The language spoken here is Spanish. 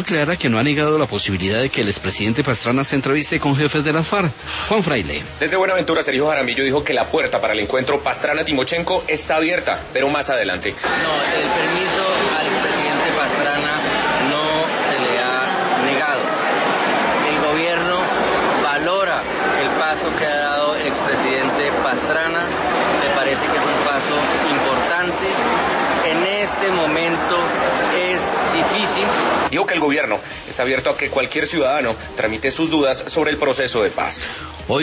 aclara que no ha negado la posibilidad de que el expresidente Pastrana se entreviste con jefes de las FARC. Juan Fraile. Desde Buenaventura, Sergio Jaramillo dijo que la puerta para el encuentro Pastrana-Timochenko está abierta, pero más adelante. No, el permiso al expresidente Pastrana no se le ha negado. El gobierno valora el paso que ha dado el expresidente Pastrana, me parece que es un paso importante. En este momento es difícil. Dijo que el gobierno está abierto a que cualquier ciudadano tramite sus dudas sobre el proceso de paz.